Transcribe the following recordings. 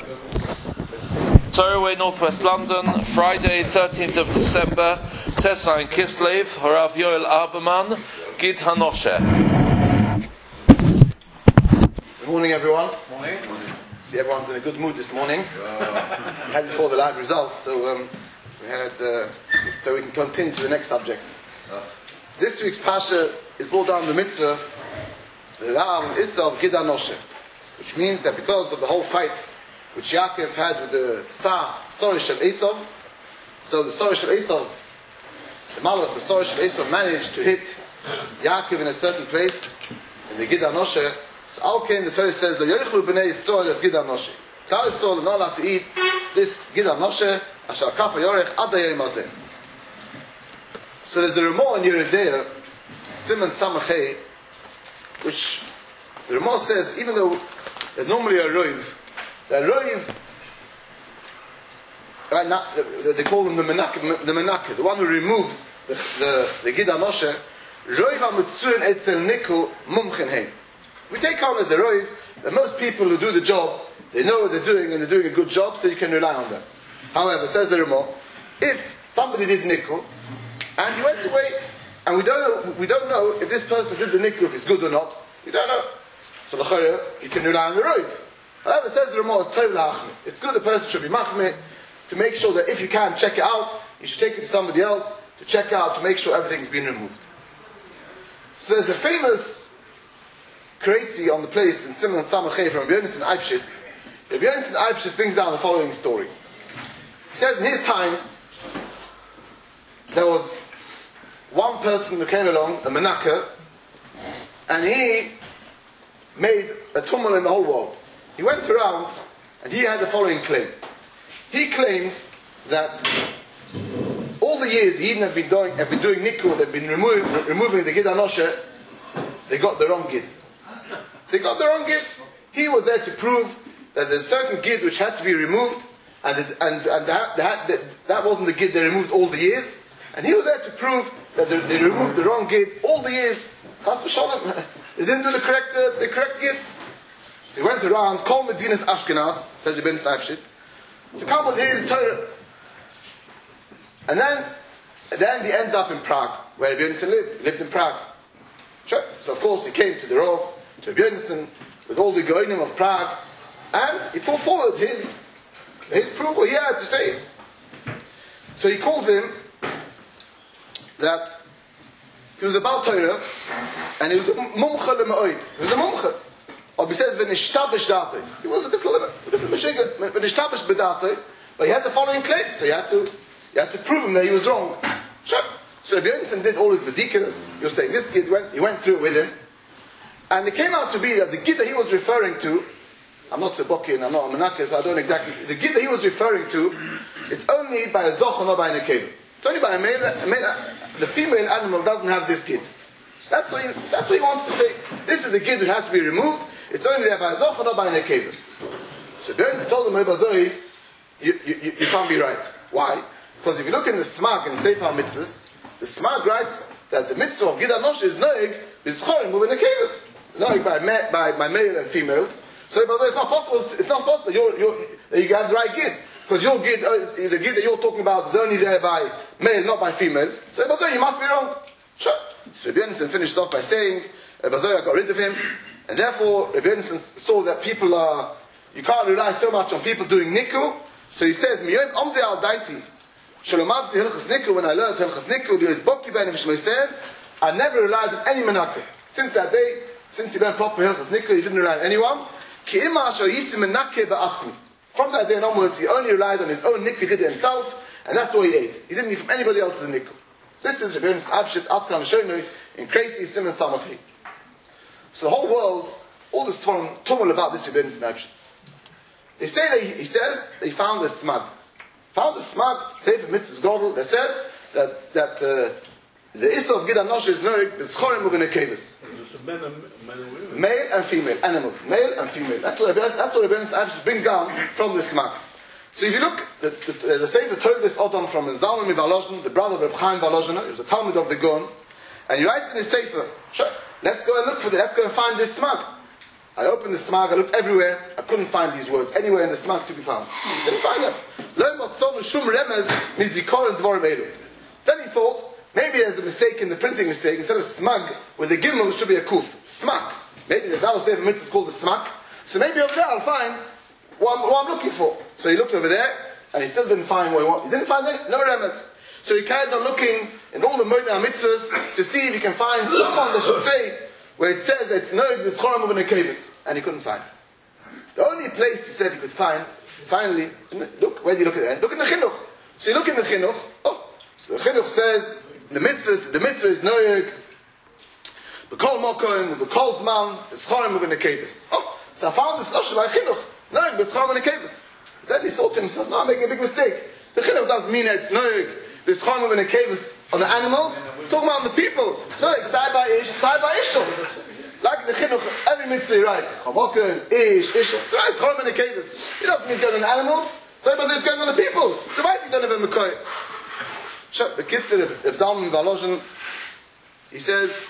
Torahway, Northwest London, Friday, 13th of December, Tesain Kislev, Harav Yoel Aberman, Gid Hanoshe. Good morning, everyone. Morning. See, everyone's in a good mood this morning. Had before the live results, so we can continue to the next subject. This week's Pasha is brought down the mitzvah, the Ram Issa of Gid Hanoshe, which means that because of the whole fight which Yaakov had with the Sorish of Esav, so the Sorish of Esav, the Malach, the Sorish of Esav managed to hit Yaakov in a certain place, in the Gid Hanoshe. So Al-Kain, the Torah says, Lo yochlu b'nei Yisrael as Gid Hanoshe. Klal Yisrael are not allowed to eat this Gid Hanoshe, Asher Kafa Yorech Ad Hayom Hazeh. So there's a Ramah in Yeridea, Siman Samachei, which the Ramah says, even though there's normally a Roiv, the Roiv, right now, they call him the Menake, the one who removes the Gid Hanoshe, Roiv HaMetzuin Etzel Niku Mumchen Heim. We take on as a Roiv that most people who do the job, they know what they're doing and they're doing a good job, so you can rely on them. However, says the Ramah, if somebody did Niku, and he went away, and we don't know if this person did the Niku, if it's good or not, we don't know. So l'chayr, you can rely on the Roiv. However, says the Ramah, it's good the person should be machmir, to make sure that if you can check it out, you should take it to somebody else to check out, to make sure everything's been removed. So there's a famous crazy on the place in Simon Samachei from Rabbi Yonasan Eibshitz. Rabbi Yonasan Eibshitz brings down the following story. He says in his times, there was one person who came along, a Menake, and he made a tumult in the whole world. He went around and he had the following claim. He claimed that all the years the Eden have been doing Niku, they've been removing the Gid Hanoshe, they got the wrong Gid. They got the wrong Gid. He was there to prove that there's a certain Gid which had to be removed, and that wasn't the Gid they removed all the years. And he was there to prove that they removed the wrong Gid all the years. Chas v'sholem, they didn't do the correct Gid. So he went around, called Medinas Ashkenaz, says Ibn Eibshitz, to come with his Torah. And then they ended up in Prague, where Rabbi Yonasan lived. He lived in Prague. Sure. So of course he came to the Rov, to Rabbi Yonasan, with all the Goinim of Prague, and he put forward his proof, what he had to say. So he calls him that he was about Torah, and he was a mumcha le'ma'oid. He was a mumcha. Or he says, v'nishtabish datoi. He was a bit meshiga, v'nishtabish b'datoi, but he had the following claim, so you had to prove him that he was wrong. Sure. So Rabbi Yonasan did all his bedikas. He was saying, this Gid he went through it with him, and it came out to be that the Gid that he was referring to, I'm not Seboki and I'm not a Menake, so I don't exactly, the Gid that he was referring to, it's only by a zoch or not by a nekeva. It's only by a male, the female animal doesn't have this Gid. That's what he wanted to say. This is the Gid which has to be removed. It's only there by a zoch or not by a nekeva. So Yonasan told him, you can't be right. Why? Because if you look in the Smag in Sefer Mitzvahs, the Smag writes that the mitzvah of Gid Hanoshe is noeg b'zchorim moving nekevas. Noeg by male and females. So it's not possible. It's not possible that you have the right Gid, because your Gid, the Gid that you're talking about, is only there by male, not by female. So you must be wrong. Sure. So Rabbi Yonasan finished off by saying Bazoya got rid of him, and therefore Rabbi Yonasan saw that you can't rely so much on people doing Niku. So he says, Miyom Omdei al Daiti. When I learned Hilchas Niku, I never relied on any Menake. Since that day, since he learned proper Hilchas Niku, he didn't rely on anyone. From that day onwards, he only relied on his own Niku, he did it himself, and that's what he ate. He didn't eat from anybody else's Niku. This is Rabbi Yonasan Eibshitz Atkan Shonoi in Crazy Simon Samachei. So the whole world, all this forum tumult about this Rabbi Yonasan Eibshitz. They say that he says they found a smag. Found a smag, Sefer Mitzvahs Godel, that says that the Issa of Gid Hanoshe is noeg b'zchorim u'v'nekevus. Male and female, animals, male and female. That's what Rabbi Yonasan Eibshitz bring down from the smag. So if you look, the Sefer told this Odom from Zalman Volozhin, the brother of Reb Chaim Volozhin, he was a Talmud of the Gon, and he writes in his Sefer, let's go and look for let's go and find this smag. I opened the smag, I looked everywhere, I couldn't find these words anywhere in the smag to be found. Didn't find them. Then he thought, maybe there's a mistake in the printing mistake. Instead of smag with a gimel, it should be a kuf. Smak. Maybe the Dallas Sefer Mitzvah is called the smak. So maybe over there I'll find what I'm looking for. So he looked over there, and he still didn't find what he wanted. He didn't find any, no remez. So he carried on looking in all the Moedei mitzvahs to see if he can find someone that should say where it says it's noig b'schorim of an akevis, and he couldn't find. The only place he said he could find, finally, look, where do you look at that? Look in the chinuch. So you look in the chinuch. Oh, so the chinuch says the mitzvah is noig b'kol mokom b'kol zman b'schorim of an akevis. Oh, so I found this notion by chinuch noig b'schorim of an akevis. Then he thought to himself, no, I'm making a big mistake. The chinuch doesn't mean that it's noig b'schorim of an akevis on the animals. It's talking about the people. It's noig side by ishul. Like the chinuch, every mitzvah he writes, Chamokim, Ish, Ishul. He writes Chorim and Akevis. He doesn't mean it's going on the animals. So he doesn't it's going on the people. So why do you don't have a Mekoy? The Kitzur of Zalman Valozhin, he says,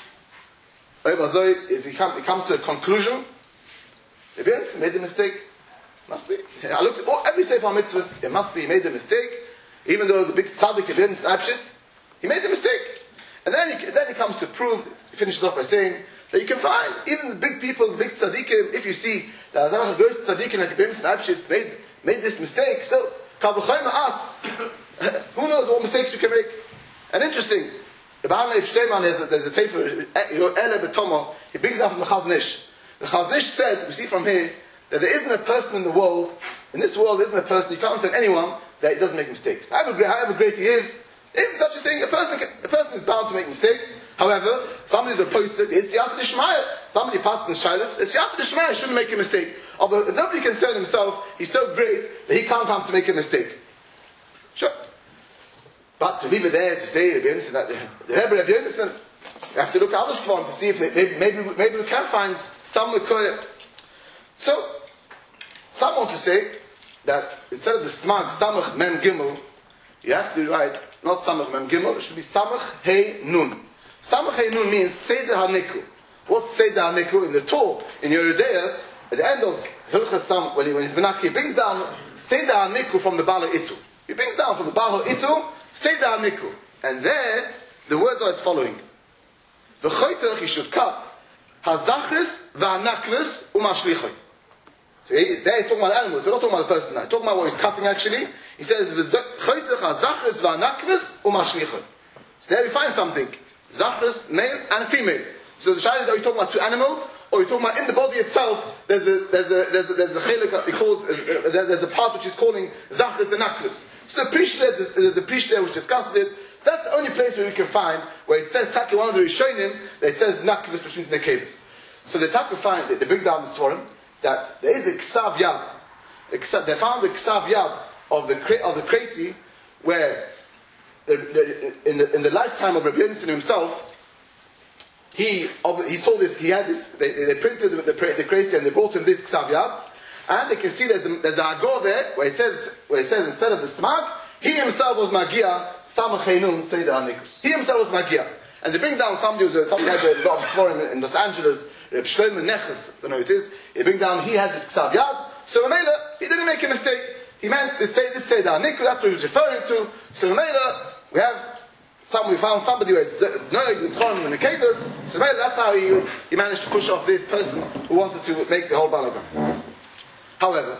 he comes to a conclusion. Maybe he made a mistake. Must be. I looked at every Sefer mitzvahs, it must be he made a mistake. Even though the big tzaddik of Abshitz, he made a mistake. And then he comes to prove, he finishes off by saying, that you can find, even the big people, the big tzaddikim, if you see that the greatest tzaddikim like Rebbeinu Abshitz made this mistake, so, Kavachayma us, who knows what mistakes we can make. And interesting, the Baal Leib Shteiman, there's a sefer, Ele Betomo, he brings out from the Chazon Ish. The Chazon Ish said, we see from here, that there isn't a person in the world, in this world there isn't a person, you can't say anyone, that he doesn't make mistakes. However great he is, there isn't such a thing. A person is bound to make mistakes. However, somebody's opposed to it, it's Siyata D'Shmaya. Somebody passes in Shilas, it's Siyata D'Shmaya, he shouldn't make a mistake. Although if nobody can say it himself, he's so great that he can't come to make a mistake. Sure. But to leave it there to say, the Rebbe Rabbi Yonason, we have to look at other Swan to see if maybe we can find some Mekoyah. So, some want to say that instead of the Smag, Samach Mem Gimel, you have to write not Samach Mem Gimel, it should be Samach Hey Nun. Samach Hey Nun means Seder HaNiku. What's Seder HaNiku? In the Torah, in Yeridea, at the end of Hilchas Sam, when he's Menaki, he brings down Seder HaNiku from the Bala Itu. He brings down from the Bala Itu, Seder HaNiku. And there, the words are as following. V'choytech, he should cut, HaZachris v'Hanakvis u'Mashlichoi. So there he's talking about animals, so not talking about the person now. He's talking about what he's cutting actually. He says, so there we find something. Zachris, male and female. So the shayla is, are you talking about two animals? Or are you talking about in the body itself, there's a chelik, there's a part which he's calling Zachris and Nakvis. So the priest there which discusses it, that's the only place where we can find, where it says, Taki, one of the Rishonim, that it says Nakvis between the Nekevis. So the Taki find, they bring down this for him, that there is a Ksav Yad. They found the Ksav Yad of the crazy, where in the lifetime of Rabbi Yonason himself, he saw this, he had this, they printed the crazy and they brought him this Ksav Yad, and they can see there's a Agor there, where it says instead of the Smag, he himself was Magia, Samach Heinun, Seder HaNikus. He himself was Magia. And they bring down somebody had a lot of Sforim in Los Angeles, Reb Shlomo Neches, I don't know who it is. He bring down, he had this Ksav Yad. So Ramela, he didn't make a mistake. He meant this Seder HaNikus, that's what he was referring to. So Ramela, we found somebody who has Noeg, Nischonim, and the Kedos. So Ramela, that's how he managed to push off this person who wanted to make the whole balagan. However,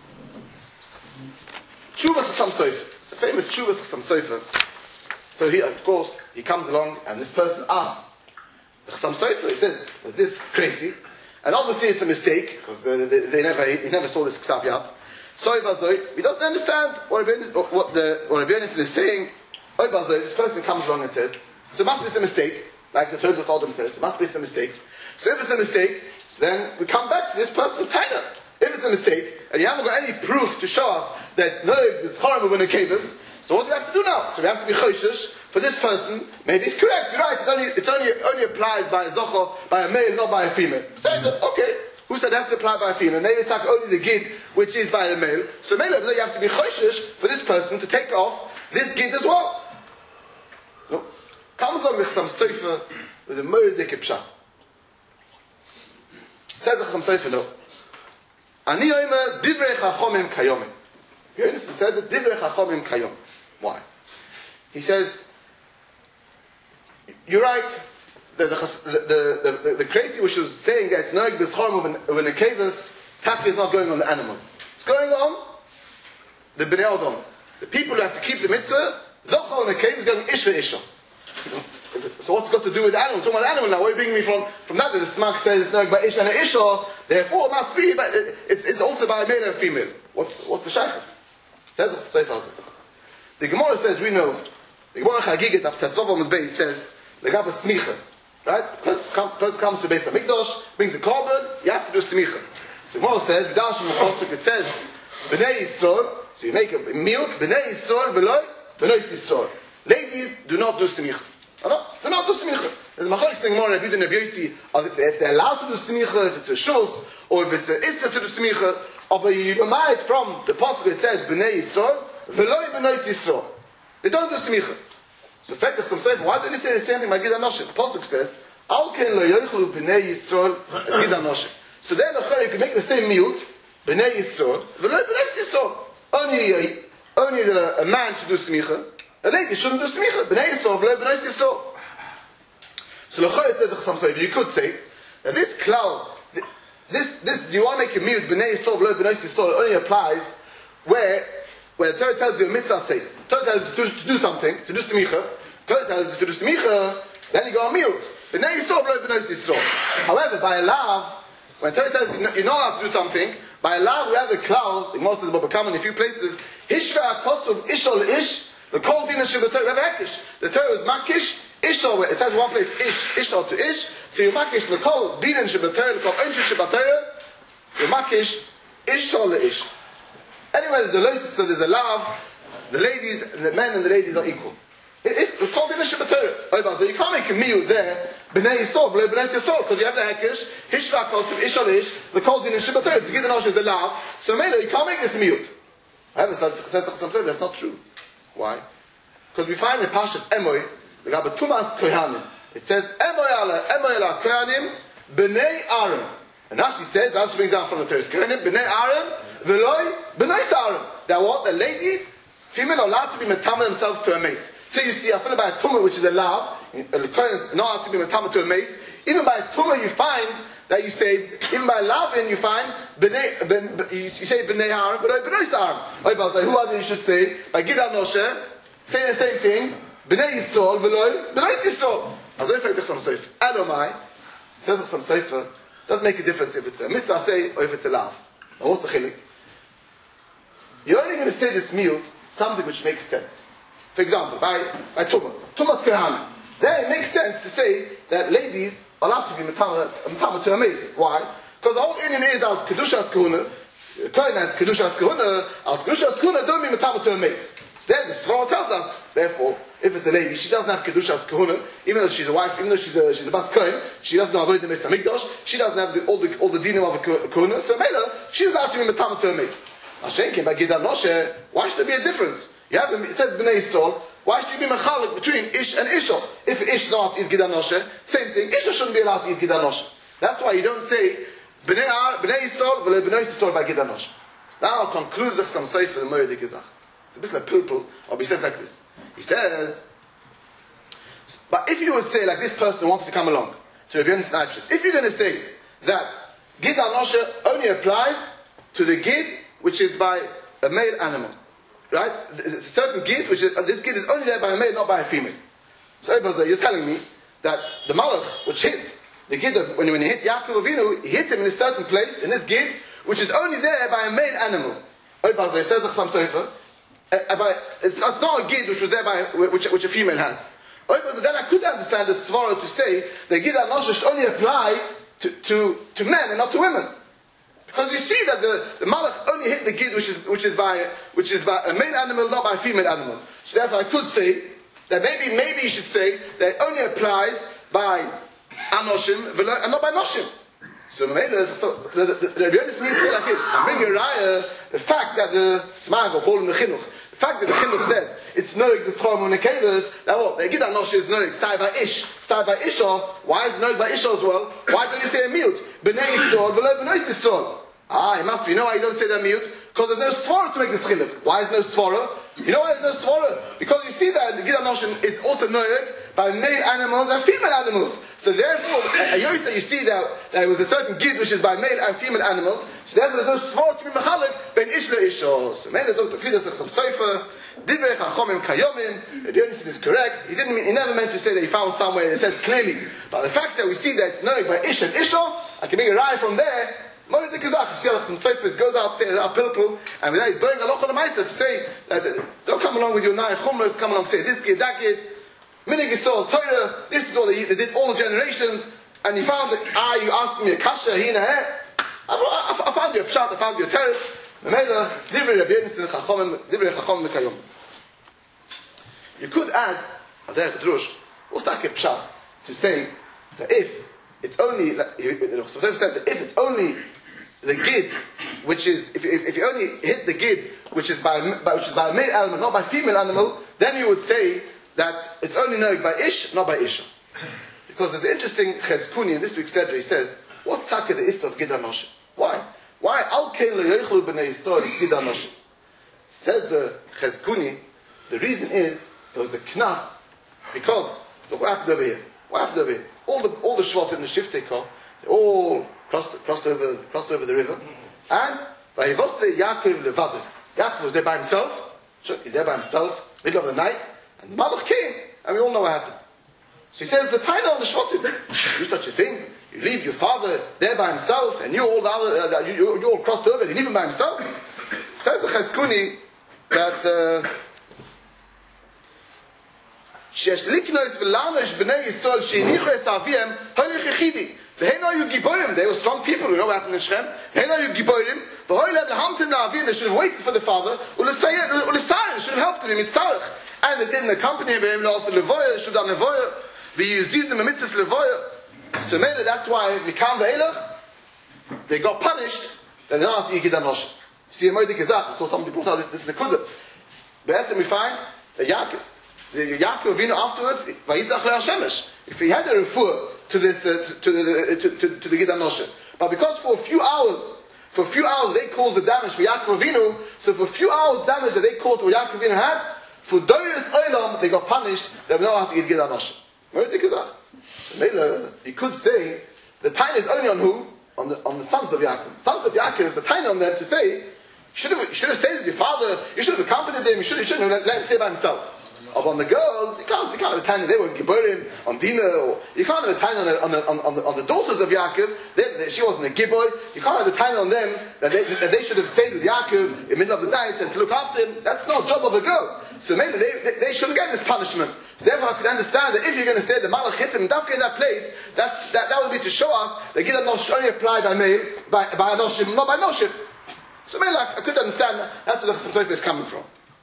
Tshuvas Chassam Sofer. It's a famous Tshuvas Chassam Sofer. So he comes along, and this person asked the Chassam Sofer, he says, is this crazy? And obviously it's a mistake, because he never saw this Ksav Yad. He doesn't understand what Rabbi Yonason is saying. This person comes along and says, so it must be it's a mistake, like the Todos Adam says, it must be it's a mistake. So if it's a mistake, so then we come back to this person's taina. If it's a mistake, and you haven't got any proof to show us that it's horrible when it came us, so what do we have to do now? So we have to be choshesh for this person. Maybe it's correct. You're right. It's only applies by a zochor, by a male, not by a female. So okay, who said it has to apply by a female? Maybe it's like only the gid which is by the male. So maybe you have to be choshesh for this person to take off this gid as well. No, comes on with some sofer with a murder pshat. Says the Chassam Sofer no. Ani oimer divrei chachomim kayomim. You understand? Said that divrei chachomim kayom. Why? He says, you're right. The crazy which was saying that it's noig b'schorm of an akevus, Taki is not going on the animal. It's going on the Bnei Adam. The people who have to keep the mitzvah, Zochal and Akevus is going ish ve'isha. So what's got to do with the animal? I'm talking about the animal now. Where are you bringing me from that? The Smag says it's noig by ish and isha, therefore it must be, but it's also by a male and a female. What's the shaykhs? Says the Gemara says, we know, the Gemara Chagiget after Tesvav Amud Beis says, Legab a smicha. Right? Person comes to Beis HaMikdash, brings the korban, you have to do smicha. So the Gemara says, it says, B'nai Yisrael, so you make a meal, B'nai Yisrael, B'nai Yisrael. Ladies do not do smicha. Do not do smicha. There's a machlokes in the Gemara, Rabbi Yossi, if they're allowed to do smicha, if it's a shus, or if it's a issa to do smicha, but you remind from the pasuk it says, B'nai Yisrael, B'nai Yisrael. They don't do smicha. So Fekach some say, why don't you say the same thing by Gid HaNoshim? The pasuk says, Al ken lo yochlu b'nei Yisrael as Gid HaNoshim. So then you can make the same meal, b'nei Yisrael, v'lo b'nei Yisrael. Only a man should do smicha, a lady shouldn't do smicha. B'nei Yisrael, v'lo b'nei Yisrael. So l'chol says some say, you could say that this cloud, this do you want to make a meal b'nei Yisrael, v'lo b'nei Yisrael, only applies where the Torah tells you a mitzvah say, Torah tells you to do something, to do smicha. Torah tells you to do smicha, then you go on mute. B'nei Yisrael, b'nei Yisrael. However, by a lav, when Torah tells you you're not allowed to do something, by a lav we have the cloud, the Moses will become in a few places, Hishva akosuv ishol ish, the kol din sheb'Torah, we have hekish. The Torah is makish, ishol, it says one place, ishol to ish, so you makish, the kol din sheb'Torah, the kol onshe sheb'Torah, you makish, ishol ish. Anyway, so there's a lav, the ladies, the men and the ladies are equal. It's called in a Shabbat. So you can't make a meal there, B'nai Yisrael, B'nai Yisrael, because you have the Hekesh, Hishva Kostuv, Ishal Ish, the called in a Shabbat. The Gid HaNoshim is the lav. So you can't make this meal. However, that's not true. Why? Because we find in Pashas Emoy, we have a Tumas Kohanim. It says, Emoy ala Kohanim, B'nai Aaron. And Rashi says, Rashi brings down from the Torah, Kohanim, B'nai Aaron, V'loi, B'nai Aaron. That what? The ladies, female are allowed to be metama themselves to a mace. So you see, I feel by a tumah, which is a lav, not allowed to be metama to a mace. Even by a tumah, you find that you say, even by lavin, you find, you say b'nei Aaron, but b'nei Aaron. Who other you should say? By Gid HaNoshim, say the same thing, b'nei Yisrael, b'nei Yisrael. As if it's some sefer. Edomai, says some sefer, doesn't make a difference if it's a mitzvah say or if it's a lav. Now what's the chilik? You're only going to say this mute something which makes sense. For example, by Tumas Kerhana. Then it makes sense to say that ladies are allowed to be metama to a mace. Why? Because the whole Indian is as Kedushas Kahuna, Kohen has Kedushas Kahuna, as Kedushas Kahuna don't be metama to a mace. So then the Sforah tells us, therefore, if it's a lady, she doesn't have Kedushas Kahuna, even though she's a wife, even though she's a Bas Kohen, she doesn't know about the Beis HaMikdash, she doesn't have all the dinim of a Kahuna, so Mela, she's allowed to be metama to a mace. Ashenkin by Gid HaNoshim, why should there be a difference? It says B'nai Yisrael. Why should you be mechalik between Ish and Ishol? If Ish does not eat Gid HaNoshim, same thing. Isha shouldn't be allowed to eat Gid HaNoshim. That's why you don't say B'nai Yisrael, B'nai Yisrael by Gid HaNoshim. Now I'll conclude some sefer the Moed Gizach. It's a bit like pilpul, or he says like this. He says, but if you would say like this person who wanted to come along to Rabbi Yonasan Eibshitz, if you're going to say that Gid HaNoshim only applies to the Gid which is by a male animal. Right? It's a certain gid, which is, this gid is only there by a male, not by a female. So you're telling me that the malach, which hit the gid, when he hit Yaakov Avinu, he hit him in a certain place, in this gid, which is only there by a male animal. It says it's not a gid which was there by, which a female has. Then I could understand the svara to say the gid HaNoshim should only apply to men and not to women. Because you see that the malach only hit the gid which is by a male animal, not by a female animal. So therefore I could say that maybe you should say that it only applies by Anoshim and not by Noshim. So the Rabbi Yonasan say like this, I'm bringing a raya, the fact that the Smag, or call him the Chinuch, the fact that the Chinuch says it's noig b'schorim u'nekevus, that what? The Gid HaNosheh is noig, sai by ish, sai by isha. Why is it noig by isha as well? Why don't you say a mute? B'nei Yisrael, v'lo b'nei Yisrael. It must be. You know why you don't say that mute? Because there's no svara to make this chinuch. Why is no svara? You know why there's no svara? Because you see that the Gid HaNosheh is also noig by male animals and female animals. So therefore, that you see that there was a certain gid which is by male and female animals. So therefore, there's no svara to be mechalik ben ish le'isha. So maybe there's no tefillah some sofer. Divrei chachomim kayomim. The Yonis is correct. He never meant to say that he found somewhere that says clearly. But the fact that we see that it's noig by ish and isha, I can make a rye from there. Moed the Kazakh, you see like some sofas goes out, say a pilpul, and with that he's blowing a loch on the meister to say that don't come along with your nine chumras, come along say this gid, that gid, minig Yisrael Torah, this is what they did all generations, and you found that you asking me a kasha, hina I found you a pshat, I found you a teretz, Memela, divrei Rabbi Yonis chachomim, divrei chachomim l'kayom. You could add, Aderech Drush, what's that a pshat, to say that if it's only, the says that if it's only the gid, which is if you only hit the gid, which is by a male animal, not by female animal, then you would say that it's only known by ish, not by isha. Because there's an interesting Chezkuni in this week's Sedra. He says, what's taka the is of Gid HaNosheh? Why? Why al kein lo yochlu b'nei Yisrael is Gid HaNosheh? Says the Chezkuni, the reason is there was a knas because look what happened over here. What happened over here? All the Shvat in the Shiftei Kol, they all crossed over the river. And by Yivosei Yaakov Levado. Yaakov was there by himself. Sure, he's there by himself, middle of the night, and the Malach came, and we all know what happened. So he says, the Taina on the Shvatim, do such a thing. You leave your father there by himself, and you all the other, you all crossed over, and you leave him by himself. Says the Chezkuni that שיש לקנוס ולאנוש בני ישראל שהניחו את אביהם הוליך יחידי. והן היו גיבורים, they were strong people, we know what happened in Shem. הן היו גיבורים, והוי להם להמתם לאביהם, they should have waited for the father, ולסייע, they should have helped him in tzarech. And they didn't accompany him, also levoya, they should have levoya, ויזיז them amitzis levoya. So maybe that's why, Mikam ve'elach, they got punished, that they're not after Gid HaNosheh. See, in Moed Gezach, so somebody brought out this Nekudah. But that's we find that Yaakov, the Yaakov Avinu afterwards, Vayizach le'Hashemesh. If he had a refer to this, to the Gid HaNosheh, but because for a few hours they caused the damage for Yaakov Avinu, so for a few hours damage that they caused what Yaakov Avinu had, for Doris Olam they got punished. They were not allowed to get Gid HaNosheh. So you could say the Taina is only on who? On the sons of Yaakov. Sons of Yaakov, the Taina on them to say, you should have stayed with your father. You should have accompanied him. You shouldn't have let him stay by himself. Or on the girls, you can't have a time that they were Gibborim on Dina, or you can't have a time on the daughters of Yaakov. She wasn't a Gibboy. You can't have a time on them that they should have stayed with Yaakov in the middle of the night and to look after him. That's not a job of a girl. So maybe they shouldn't get this punishment. So therefore, I could understand that if you're going to say the Malach hit him in that place, that would be to show us that Gid HaNosheh only apply by male, by Anoshim, not by Noshim. So maybe I could understand that's where the Chasam Sofer is coming from.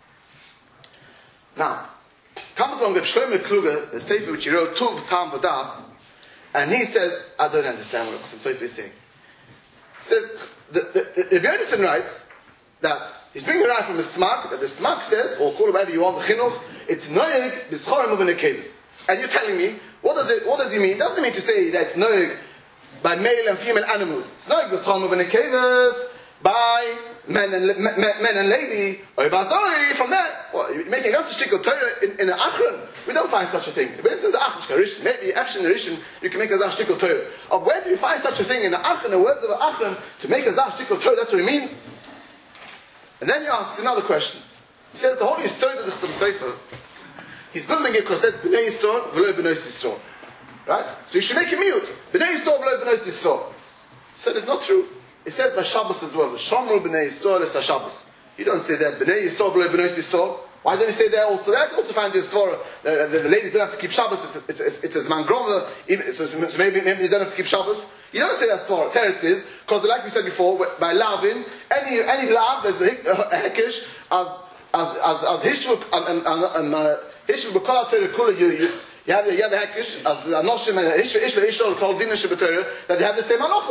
Now, comes along Reb Shlomo Kluger, the Sefer which he wrote, Tuv Tam V'das, and he says, I don't understand what Chasam Sofer is saying. He says, Reb Yonason writes that he's bringing it right from the Smak, that the Smak says, or call it whatever you want, the Chinuch, it's Noeg B'schorim u'v'nekevis. And you're telling me, what does he mean? It doesn't mean to say that it's Noeg by male and female animals. It's Noeg B'schorim u'v'nekevis by men and lady, or Bazori, from there. Well, you're making a shtickle Torah in an Achron. We don't find such a thing. But it's in the Achron, maybe actually in the Rishon, you can make a shtickle Torah. Or where do you find such a thing in the Achron, the words of the Achron, to make a shtickle Torah? That's what it means. And then he asks another question. He says, the whole Yisod of the Chasam Sofer, he's building it because it says, B'nai Yisrael, v'lo b'nai Yisrael. Right? So you should make a mute. B'nai Yisrael, v'lo b'nai Yisrael. He said, it's not true. It says by Shabbos as well. V'shamru b'nei Yisrael es ha-Shabbos. You don't say that. B'nei Yisrael v'lo b'nei Yisrael. Why don't you say there also? There I can also find this Torah. The ladies don't have to keep Shabbos. It's a Zman Groma. So maybe they don't have to keep Shabbos. You don't say that Torah. Teretz is because, like we said before, by Lavin, any Lav there's a Hekesh as Hishvuk and Hishvuk b'kol Torah kula. You have the Hekesh as Anoshim and Ishla called Dina Shabbatera that they have the same halachos.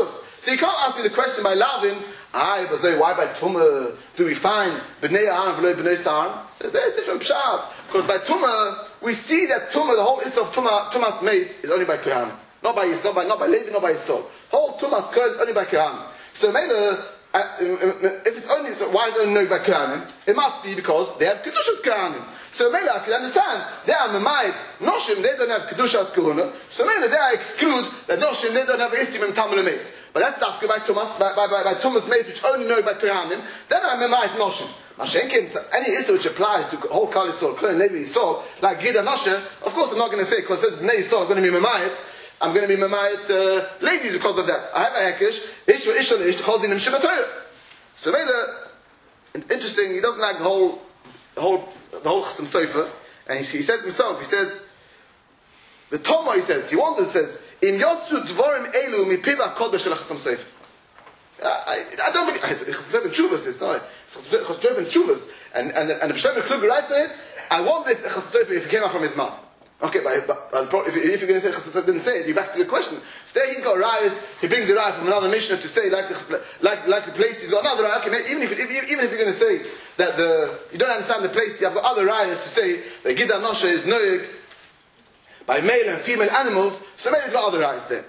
So you can't ask me the question by Lavin, why by Tumah do we find B'nei Aaron v'lo B'nei Sa'aron? So they're different pshat. Because by Tumah, we see that Tumah, the whole issue of Tumah's mace is only by Kohanim. Not by Levi, not by his soul. Whole Tumah's Kohen is only by Kohanim. So if it's only, so why is it only by Kohanim? It must be because they have Kedushas Kohanim. So maybe I can understand. They are Mamayit, Noshim, they don't have Kedushas Kohuna. So maybe they exclude that Noshim, they don't have Istim and Tamil Mace. But that's after by Tumas Mace, which only know by Kohanim. Then I'm Mamayit Noshim. Mashenkin, any issue which applies to whole Kali Yisrael, Kohen Levi Yisrael, like Gida Noshe, of course I'm not going to say, because it says Bnei Yisrael, I'm going to be Mamayit. I'm going to be Mamayit ladies because of that. I have a Hekesh, Ish v'Ish v'Ish, holding him Shabbat Torah. So Vela, interesting, he doesn't like the whole Chassam Sofer, and he says himself, he says, the Toma, he says, Im Yotzu Dvorim Elu Mi Piva Kodesh Shel Chassam Sofer. I don't believe, it's Chassam Chuvas, it's not, it's Chassam Chuvas, and the B'Shlomo Kluger writes in it, I wonder if Chassam Sofer, if it came out from his mouth. Okay, but if you're going to say Chassam didn't say it, you're back to the question. So there he's got rayas, he brings a raya from another Mishnah to say, like the place he's got another raya. Okay, even if you're going to say that you don't understand the place, you have got other rayas to say that Gida Nosha is noig by male and female animals, so maybe he's got other rayas there.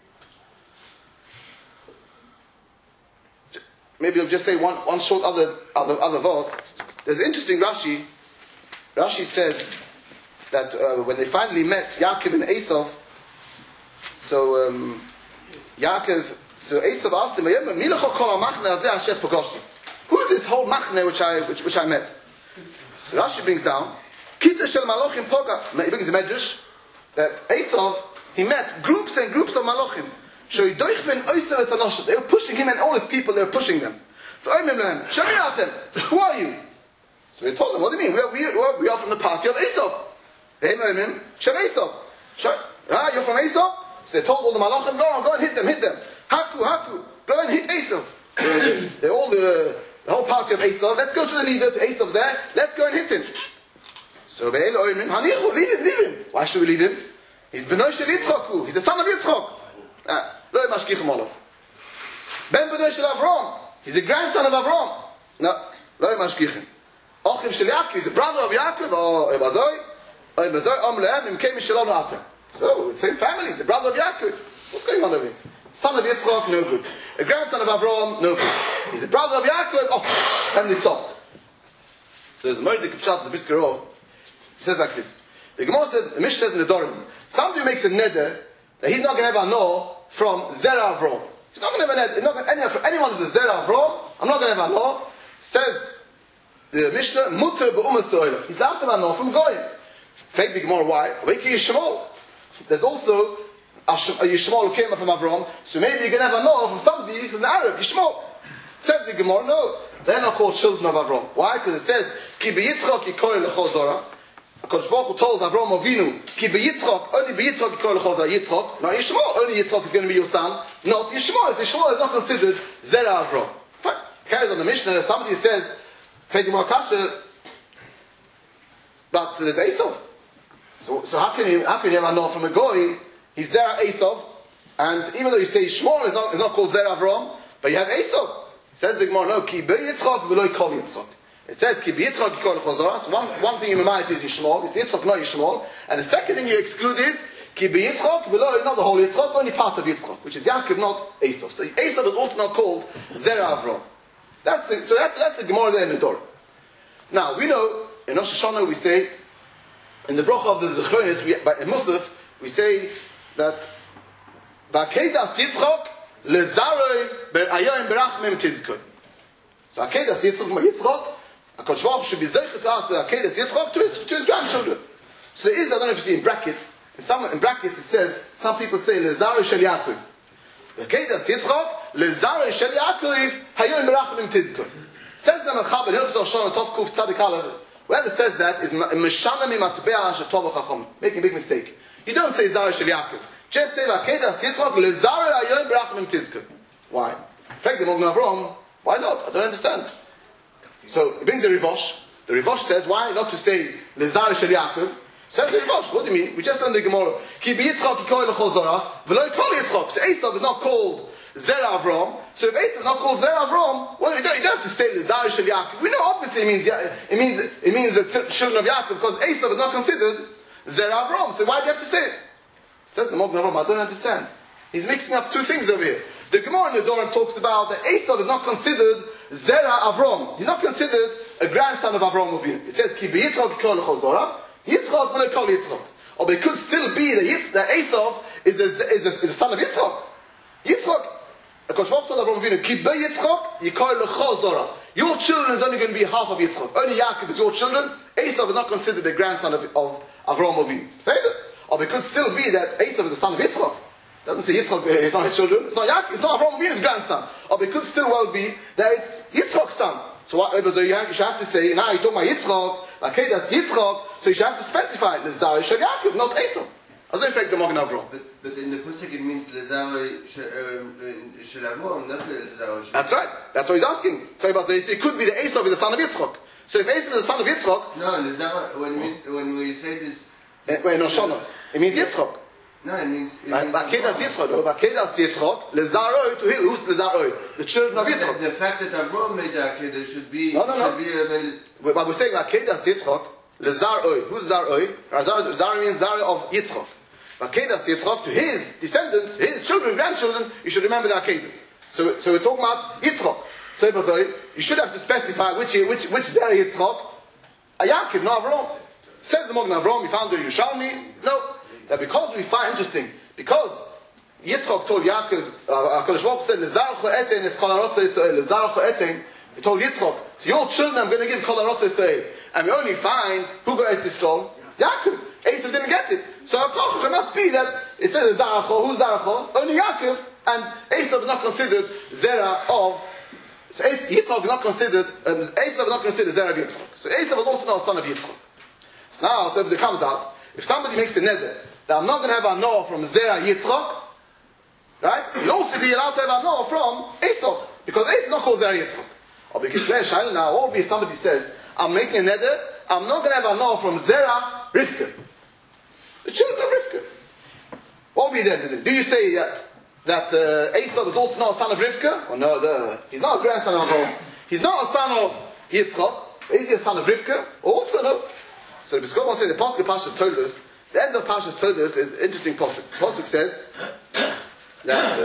Maybe I'll just say one short other vote. There's an interesting Rashi. Rashi says that when they finally met Yaakov and Esav, so Esav asked him, who is this whole machne which I met? So Rashi brings down, he brings the medrash that Esav, he met groups and groups of malachim. They were pushing him and all his people, they were pushing them. Who are you? So he told them, what do you mean? We are from the party of Esav. You're from Esav? So they told all the malachim, go and hit them. Haku, go and hit Esav. They're all the whole party of Esav. Let's go to the leader, to Esav's there. Let's go and hit him. So leave him. Why should we leave him? He's Benoy Shel Yitzchok. He's the son of Yitzchok. Lo mashkichim olav. Ben Benoy Shel Avram. He's the grandson of Avram. No, lo mashkichim. Ochiv Shel Yaakov. He's the brother of Yaakov. Oh, Ebazoi. So, same family, he's the brother of Yaakov. What's going on over here? Son of Yitzchok, no good. A grandson of Avram, no good. He's the brother of Yaakov, and they stopped. So there's a Mordek of Pshat, the Briskerov. He says like this. The Gemara says, the Mishnah says in the Dorim, somebody who makes a neder, that he's not going to have a no from Zera Avram. He's not going to have a neder, from anyone who's a Zera Avram, I'm not going to have a no. Says the Mishnah, Mutter be'umah so'ila. He's allowed to have a no from Goyim. Fake the Gemara, why? There's also a Yishmael who came from Avram, so maybe you can have a no from somebody who's an Arab, Yishmael. Says the Gemara, no. They're not called children of Avram. Why? Because it says, Ki beyitzchok yikoy l'chol zora. HaKadosh Baruch Hu told Avram Avinu, Ki beyitzchok, only beyitzchok yikoy l'chol zora, Yitzchok. Not Yishmael, only Yitzchok is going to be your son, not Yishmael. Yishmael is not considered Zera Avram. Fine. Carries on the Mishnah, somebody says, Fake the Gemara Kasha, but there's Esav. So how can you have a no from a goy? He's Zera Esav, and even though you say Shmuel is not called Zera Avram, but you have Esav. Says the Gemara, no, Ki beYitzchok v'lo kol Yitzchok. It says Ki beYitzchok yikol l'chol. So one thing in my mind is Yishmael, it's Yitzchok, not Yishmael, and the second thing you exclude is Ki beYitzchok v'lo, not the whole Yitzchok, only part of Yitzchok, which is Yaakov, not Esav. So Esav is also not called Zera Avram. That's the Gemara there in the Torah. Now we know in Rosh Hashanah we say, in the bracha of the Zechronis, in Musaf, we say that V'akedas Yitzchok lezaroi ber'ayoim berachmim tizkon. So Akedas Yitzchok, HaKadosh Baruch Hu should be zeichet to ask the Akedas Yitzchok to his grandchildren. So there is, I don't know if you see in brackets, in brackets it says, some people say lezaroi shel Yaakov. Akedas Yitzchok lezaroi shel Yaakov hayoim berachmim tizkon. Says the Mechaber, Hilchos Rosh Hashanah Tov Kuf Tzadik Aleph. Whoever says that is making a big mistake. You don't say Zara Shel Yaakov. Just say Vakedas Yitzchok lezaroi hayoim berachmim tizkon. Why? Why not? I don't understand. So it brings the Rivosh. The Rivosh says, why not to say Lezaroi Shel Yaakov? Says the Rivosh, what do you mean? We just learned the Gemara. Ki beYitzchok yikoy l'chol zora v'lo yikol Yitzchok. So Esav is not called Zera Avram. So if Esav is not called Zera Avram, well, you don't have to say Lezar Shel Yaakov. We know obviously it means the children of Yaakov, because Esav is not considered Zera Avram. So why do you have to say it? Says the Magen Avram, I don't understand. He's mixing up two things over here. The Gemara in the Doran talks about that Esav is not considered Zera Avram. He's not considered a grandson of Avram Avinu. It says, Ki b'Yitzchak kol Chazora, Yitzchak v'le kol Yitzchak. Or it could still be that Esav is the son of Yitzchak. Yitzchak, because what told Avram Avinu, Ki b'Yitzchak yikol Chazora. Your children is only going to be half of Yitzchak. Only Yaakov is your children. Esav is not considered the grandson of Avram Avinu. Say that. Or it could still be that Esav is the son of Yitzchak. Doesn't say Yitzchak is not his children. It's not Yaakov. It's not Avram Avinu's grandson. Or it could still well be that it's Yitzchak's son. So what? So you should have to say, now you talk about Yitzchak. Okay, that's Yitzchak. So you should have to specify Lezar Shel Yaakov, not Esav. As I reflect the Magen Avram. But in the Pusik it means Lezar Shel Avram, not Lezar Shel. That's right. That's what he's asking. So it could be that Esav is the son of Yitzchak. So if Esav is the son of Yitzchak, no, Lezar. When we say this, in Oshana, it means Yitzchak. No, it means. Vakedas Yitzchak. Vakedas Yitzchak. Lezaroi to who's Lezaroi? The children of Yitzchak. The fact that Avram made that Kedah should be. No. Should be but we're saying Vakedas Yitzchak. Lezaroi. Who's Zaroi? Zar means Zar of Yitzchak. Vakedas Yitzchak to his descendants, his children, grandchildren. You should remember the Akedah. So we're talking about Yitzchak. So you should have to specify which Zar Yitzchak. Yaakov, not Avram. Says the Magen Avram. We found the Yerushalmi. No. That because we find interesting, because Yitzchak told Yaakov, HaKadosh Baruch Hu said, Lezarcho eten es kol ha'rotza Yisrael, Lezarcho eten, he told Yitzchak, to your children I'm going to give kol ha'rotza Yisrael. And we only find, who got Eretz Yisrael? Yaakov. Esav didn't get it. So it must be that, it says Lezarcho, who's Zarcho? Only Yaakov, and Esav is not considered Zera of, so Yitzchak is not considered, Esav is not considered Zera of Yitzchak. So Esav was also not a son of Yitzchak. So now, if it comes out, if somebody makes a neder, that I'm not going to have a Noah from Zera Yitzchak, right? You'll also be allowed to have a Noah from Esav, because Esav is not called Zera Yitzchak. Or because now, what would be if somebody says, I'm making a neder, I'm not going to have a Noah from Zera Rivka. The children of Rivka. What would be then? Do you say that Esav is also not a son of Rivka? Or no, he's not a grandson of Avram. He's not a son of Yitzchak. Is he a son of Rivka? Or also no. So the Biskov says the Pasuk of Pashas told us. The end of Pashas told us is an interesting Pasuk. Pasuk says that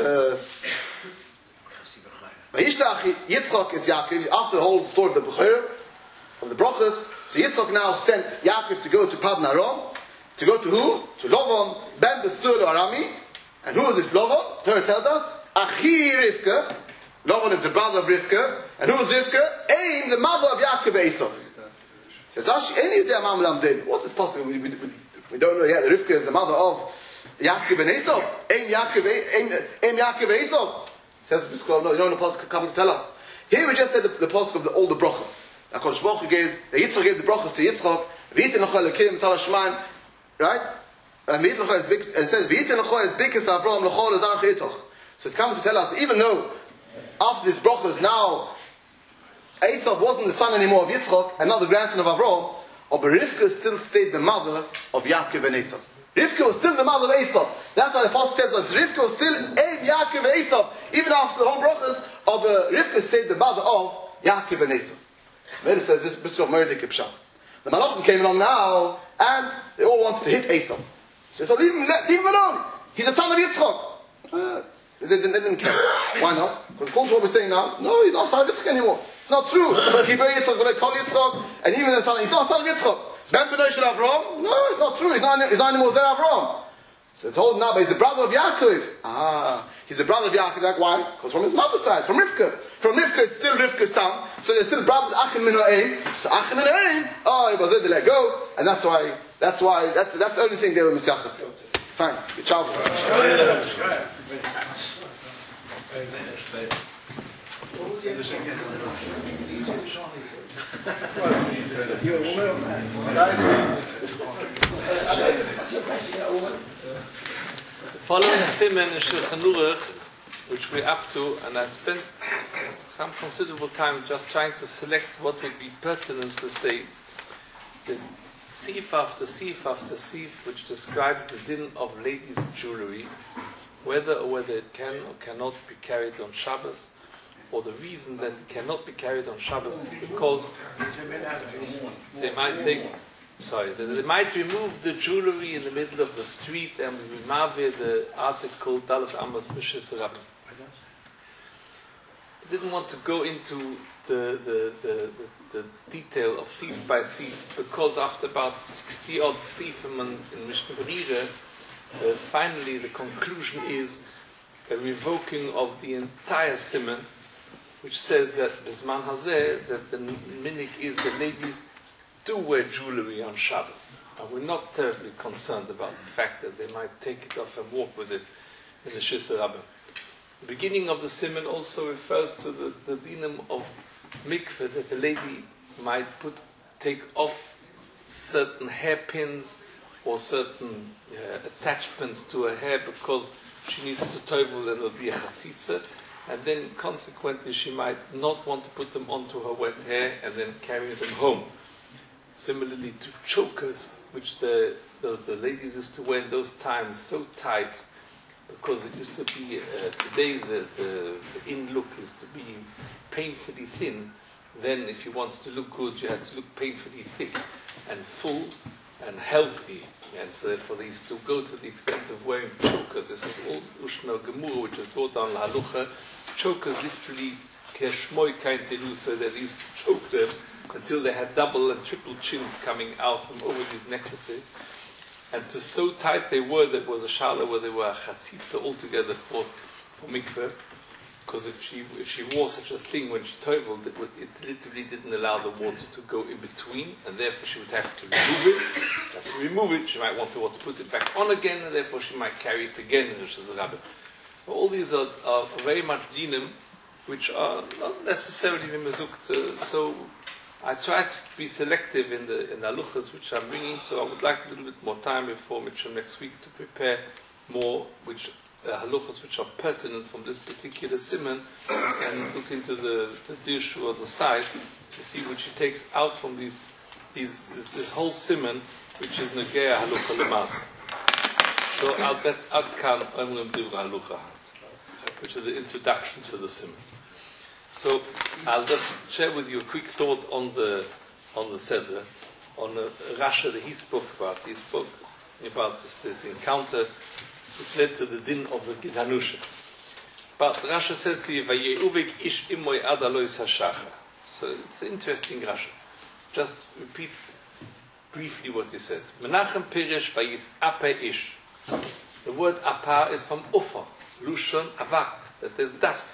Vayishlach Yitzchak is Yaakov after the whole story of the Bechor of the Brachas. So Yitzchak now sent Yaakov to go to Padan Aram. To go to who? To Lavan ben Besur Arami. And who is this Lavan? The Torah tells us Achi Rivka. Lavan is the brother of Rivka. And who is Rivka? Aim, the mother of Yaakov Esav. So what's this possible? We don't know yet. Rivka is the mother of Yaakov and Esav. Aim Yaakov Esav. Says the Biskov, no, you don't know the Pasuk coming to tell us. Here we just said the Pasuk of all the brachas. HaKadosh Baruch Hu gave, the Yitzchak gave the brachas to Yitzchak. V'yitin l'cha l'kim tal ha'shmaim. Right? And it says, V'yitin l'cha es bikis Avram l'cha l'zarach itoch. So it's coming to tell us, even though after this brachas now, Esav wasn't the son anymore of Yitzchak, and not the grandson of Avram, but Rivka still stayed the mother of Yaakov and Esav. Rivka was still the mother of Esav. That's why the Apostle tells us Rivka was still Yaakov and Esav. Even after the whole brachas of Rivka stayed the mother of Yaakov and Esav. Then it says this Biskov Merdek Pshat. The Malachim came along now, and they all wanted to hit Esav. So leave him alone. He's a son of Yitzchak. They didn't care. Why not? Because according to what we're saying now, no, he's not a son of Yitzchak anymore. It's not true. And even the son, he's not a son of Yitzchak. Ben B'nai Shel Avram? No, it's not true. He's not anymore Zera Avram. So they told him now, but he's the brother of Yaakov. He's the brother of Yaakov. Like, why? Because from his mother's side, from Rivka. From Rivka, it's still Rivka's son. So they're still brothers. Achim min ha'eim. So Achim min ha'eim. He was there to let go, and that's the only thing they were Messiachas to. Fine. Good job. Following Simen in Shulchan Aruch, which we're up to, and I spent some considerable time just trying to select what would be pertinent to say. This sif after sif after sif, which describes the din of ladies' jewelry, whether it can or cannot be carried on Shabbos, or the reason that it cannot be carried on Shabbos is because they might remove the jewelry in the middle of the street and remove the article Dalet Amos B'Shis Rabbah. I didn't want to go into the detail of Sif by Sif, because after about 60 odd Sifim in Mishnah Berurah, finally the conclusion is a revoking of the entire Siman, which says that Bisman Hazeh, that the minik is the ladies do wear jewelry on Shabbos. And we're not terribly concerned about the fact that they might take it off and walk with it in the Shisa Rabbah. The beginning of the Siman also refers to the dinam of mikveh, that a lady might take off certain hairpins or certain attachments to her hair because she needs to tovel and it'll be a chatzitza, and then consequently she might not want to put them onto her wet hair and then carry them home. Similarly to chokers, which the ladies used to wear in those times so tight, because it used to be, today the in look is to be painfully thin. Then if you wanted to look good, you had to look painfully thick and full and healthy. And so therefore they used to go to the extent of wearing chokers. This is all Ushna Gemur, which is brought down La Halucha. Chokers literally, keshmoy kain telu, so they used to choke them until they had double and triple chins coming out from over these necklaces. And to so tight they were, there was a shala where they were a chatzitza altogether for mikveh, because if she wore such a thing when she toveled, it literally didn't allow the water to go in between, and therefore she would have to remove it. She might want to put it back on again, and therefore she might carry it again in the Shisa Rabbah. All these are very much dinim, which are not necessarily mezukta. So I try to be selective in the haluchas which I'm bringing. So I would like a little bit more time before Mitchell next week to prepare more haluchas which are pertinent from this particular siman, and look into the dish or the side to see what she takes out from this whole siman, which is negea halucha lemas. So that's adkan omrim divra halucha, which is an introduction to the siman. So I'll just share with you a quick thought on the Seder, on Rasha that he spoke about. He spoke about this encounter which led to the din of the Gitanusha. But Rasha says here, "Vayehuvik ish imoy ad alois hashacha." So it's an interesting Rasha. Just repeat briefly what he says. Menachem Peresh vayis ape ish. The word apa is from ufa, lushon avak, that there's dust.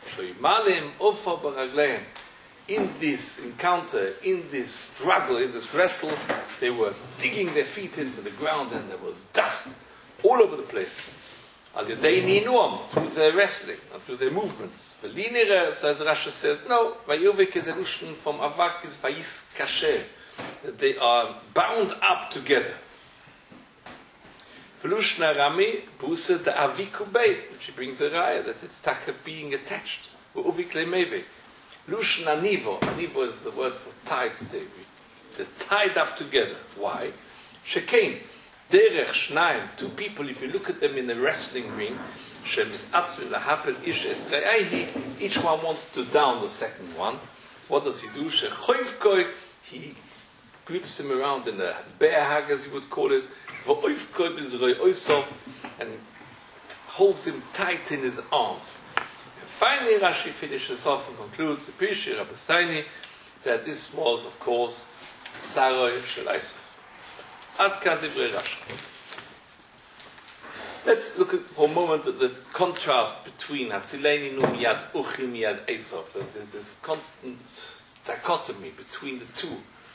In this encounter, in this struggle, in this wrestle, they were digging their feet into the ground and there was dust all over the place. Through their wrestling, through their movements. As Rasha says, no, Vayuvik is a illusion from Avak is Vayis Kasher, that they are bound up together. Velushna Rami, Busa the Avikubei, which brings a raya that it's taka being attached. Uvik Lemevik. Lushna Nivo. Nivo is the word for tied today. They're tied up together. Why? Shekain. Derech Shnaim. Two people, if you look at them in a wrestling ring, Shemis Atzmin Lahapel Ish Esrei, each one wants to down the second one. What does he do? Shechoivkoi. He grips him around in a bear hug, as you would call it, and holds him tight in his arms. And finally, Rashi finishes off and concludes the Pishi Rabbi Saini that this was, of course, Saroi Shel Eisov. Ad kan divrei Rashi. Let's look for a moment at the contrast between Hatzileni Nu Miyad Uchim Miyad Eisov. There's this constant dichotomy between the two.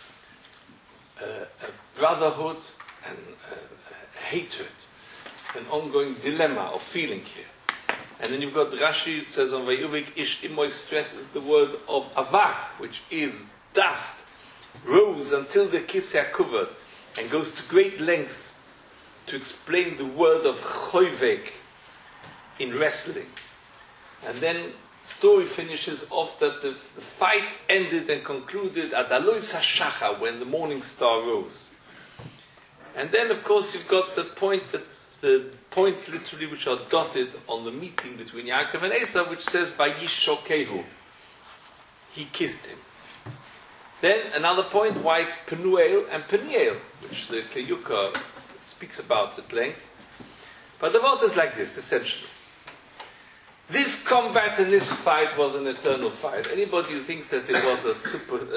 A brotherhood and hatred, an ongoing dilemma of feeling here. And then you've got Rashi, it says on Vayuvik, Ish Imoy stresses the word of Avak, which is dust, rose until the kisei are covered, and goes to great lengths to explain the word of Choivek in wrestling. And then the story finishes off that the fight ended and concluded at Alois HaShacha, when the morning star rose. And then, of course, you've got the point that the points literally which are dotted on the meeting between Yaakov and Esau, which says Vayishokehu. He kissed him. Then another point why it's Penuel and Peniel, which the Kleyuka speaks about at length. But the vote is like this, essentially. This combat and this fight was an eternal fight. Anybody who thinks that it was a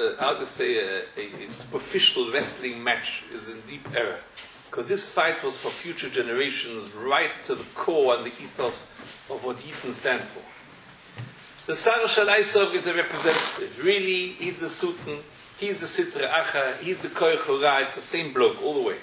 superficial wrestling match is in deep error. Because this fight was for future generations, right to the core and the ethos of what Yidden stand for. The Sarah Shel Eisov is a representative. Really, he's the Sultan, he's the Sitra Acha, he's the Koich Hora, it's the same bloke all the way.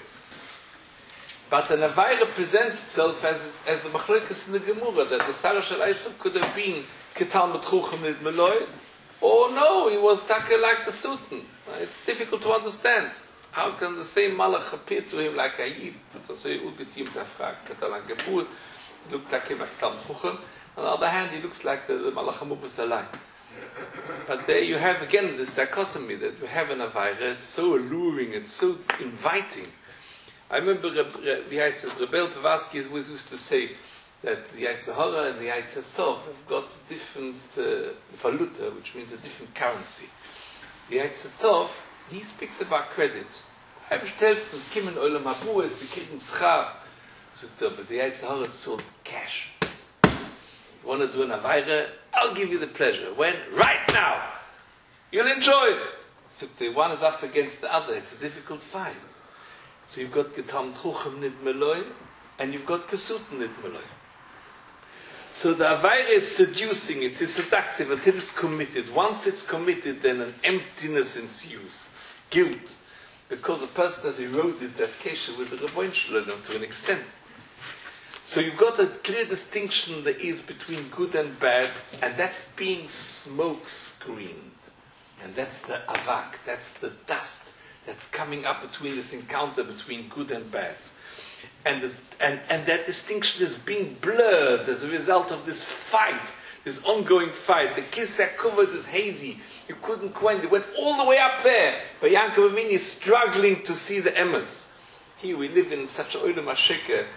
But the Navaira presents itself as the Machlokes in the Gemara, that the Sarah Shel Eisov could have been Ketal Metruchem Nid Meloi, or no, he was Taka like the Sultan. It's difficult to understand. How can the same Malach appear to him like a Yid? Because he would get him to frag, Ketal Gebur, looked like him like Ketal Metruchem. On the other hand, he looks like the Malach HaMubus Alai. But there you have again this dichotomy that we have in Avaira. It's so alluring, it's so inviting. I remember Rebel Pavarsky always used to say that the Yetzer Hara and the Yetzer Tov have got different valuta, which means a different currency. The Yetzer Tov, he speaks about credit. I wish to help us Kim in Olam Habu is to kriegen Schar. But the Yetzer Hara sold cash. You want to do an Avaira? I'll give you the pleasure. When? Right now! You'll enjoy it! So one is up against the other. It's a difficult fight. So you've got Getam Truchem Nid Meloi, and you've got Kesut Nid Meloi. So the Avaira is seducing, it is seductive until it's committed. Once it's committed, then an emptiness ensues. Guilt. Because the person has eroded that kesher with the Rebbein Shalom to an extent. So you've got a clear distinction there is between good and bad, and that's being smoke screened. And that's the avak, that's the dust that's coming up between this encounter between good and bad. And that distinction is being blurred as a result of this fight, this ongoing fight. The Kiseh covered is hazy. You couldn't quite, it went all the way up there. But Yaakov Avinu is struggling to see the emes. Here we live in such a Olam HaSheker,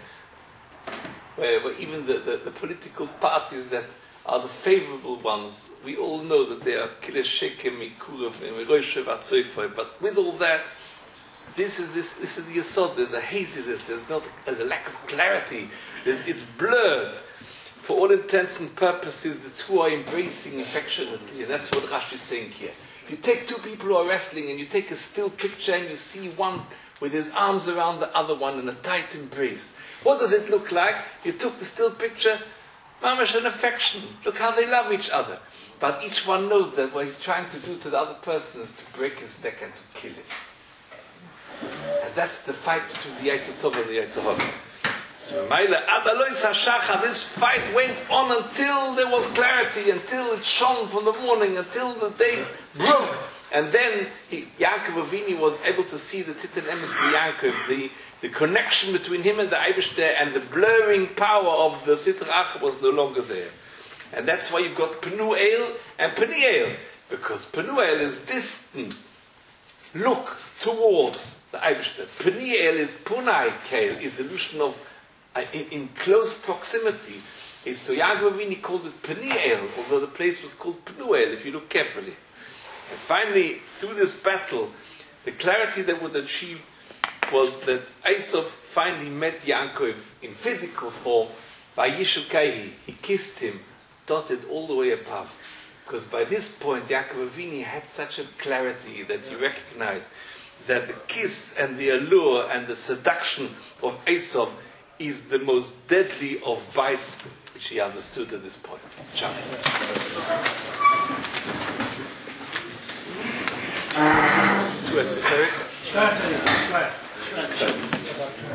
where even the political parties that are the favorable ones, we all know that they are Kile Sheker, Mikurev, Meroshev, Atzoifoi. But with all that, this is the Yesod. There's a haziness. There's a lack of clarity. It's blurred. For all intents and purposes, the two are embracing affectionately, and that's what Rashi is saying here. You take two people who are wrestling, and you take a still picture, and you see one with his arms around the other one in a tight embrace. What does it look like? You took the still picture, mamash, an affection. Look how they love each other. But each one knows that what he's trying to do to the other person is to break his neck and to kill him. And that's the fight between the Yetzer Tov and the Yetzer Hara. So, this fight went on until there was clarity, until it shone from the morning, until the day broke. And then Yaakov Avinu was able to see the Titan Emes Yaakov, the connection between him and the Eibishter, and the blurring power of the Sitra Acha was no longer there. And that's why you've got Penuel and Peniel, because Penuel is distant. Look towards the Eibishter. Peniel is Punai Kael, is illusion of in close proximity. So Yaakov Avinu called it Peniel, although the place was called Penuel, if you look carefully. And finally, through this battle, the clarity that was achieved was that Esau finally met Yaakov in physical form by Yishukaihi. He kissed him, dotted all the way above. Because by this point, Yaakov Avinu had such a clarity that he recognized that the kiss and the allure and the seduction of Esau is the most deadly of bites, which he understood at this point. Chance. Too esoteric?